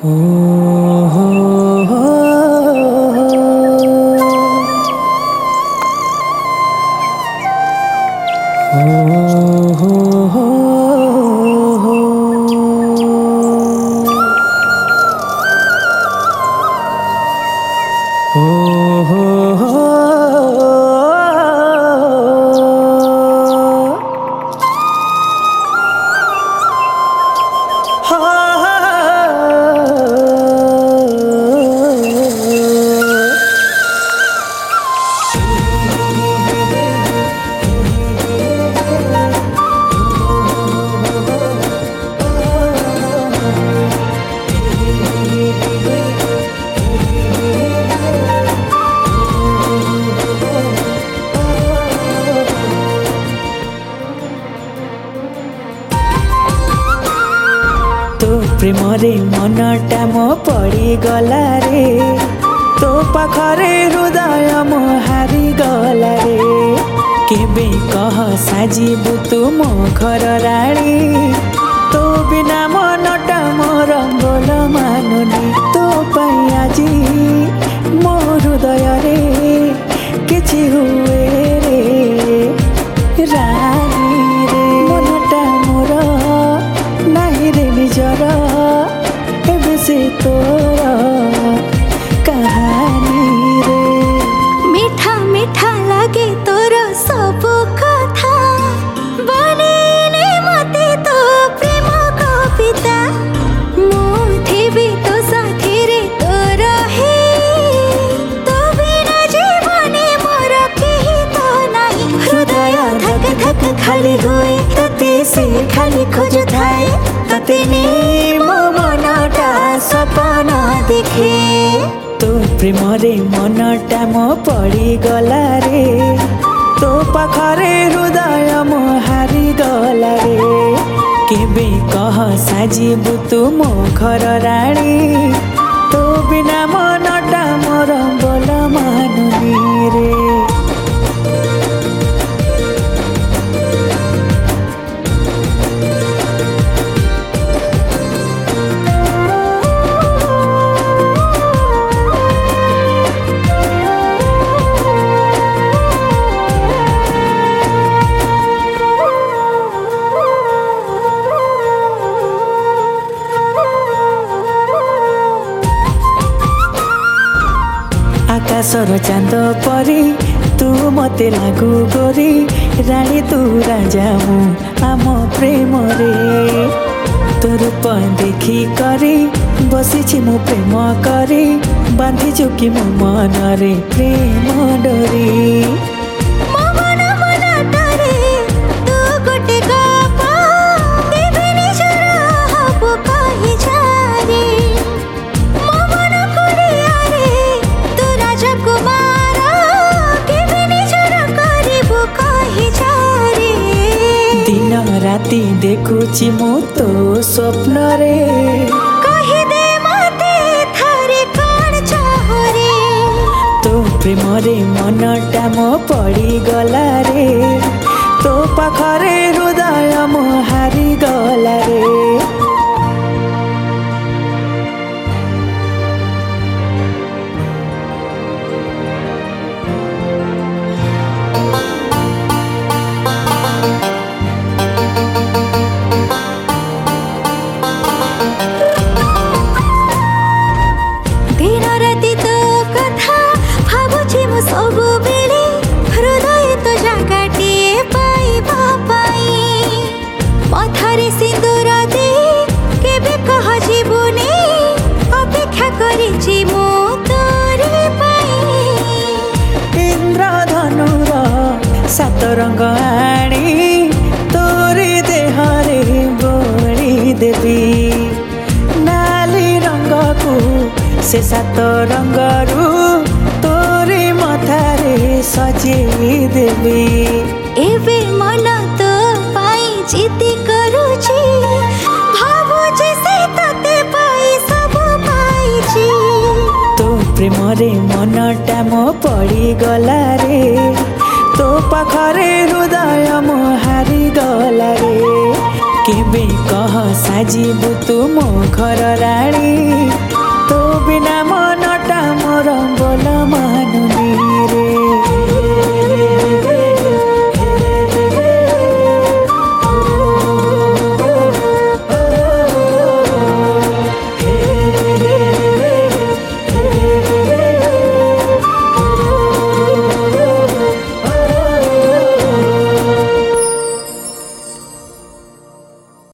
प्रेमरे मनटा मो पड़ी गला रे, तो पाखरे हृदय मो हारी गला रे। केबे कह साजिबु तू मो घर राणी, तो बिना मनटा मोर बोल मानुनी। तो पाई आजी मो हृदय रे किछि हुए रे रानी रे। मनटा मोर नाही रे निजर, एबे से तोर कहानी रे। मीठा मीठा लागे तोर सब कथा, बनेने मते तो प्रेम कविता। मुठी भी तो साथी रे तोर हे, तो बिना जीवने मोर केही तो नाही। हृदय धक धक खाली हुए, तते से खाली खोज थाए। तते ने मो मनटा सपना देखे। तो प्रेमरे मनटा मो पड़ी गला रे, तो पाखरे हृदय मो हारी गला रे। केबे कह साजिबु तू मो घर राणी, तो बिना मनटा मोर बोल मानुनी रे। आकाशर चांद परी तू मते लागू गोरी, रानी तू राजा मु आम प्रेम रे। तो रूप देखी करी बसीछि मु प्रेम करी, बांधिछु कि मो मन रे प्रेम डोरी। राती देखुची मु तो स्वप्न रे, कहि दे मते थारे कोन चाहो रे। तो प्रेमरे मनटा मो पड़ी गला रे, तो पाखरे हृदय मो हारी गला रे। सबु बेले हृदय तो जागाटिए पाइबा पाई। पथरे सिंदूर दे केबे कह जीवने, अपेक्षा करिछि मु तोरे पाई। इंद्रधनुर सात रंग आणी, तोरी देहरे बोली देवी। नाली रंग को से सात रंगरू तोरी मथारे सजेई देवी। एबे मन तो पाई जिद्दी करूची, भाबुची से तते पाई सब पाइची। तो प्रेमरे मनटा मो पड़ी गला रे, तो पाखरे हृदय मो हारी गला रे। केबे कह साजिबु तू मो घर राणी,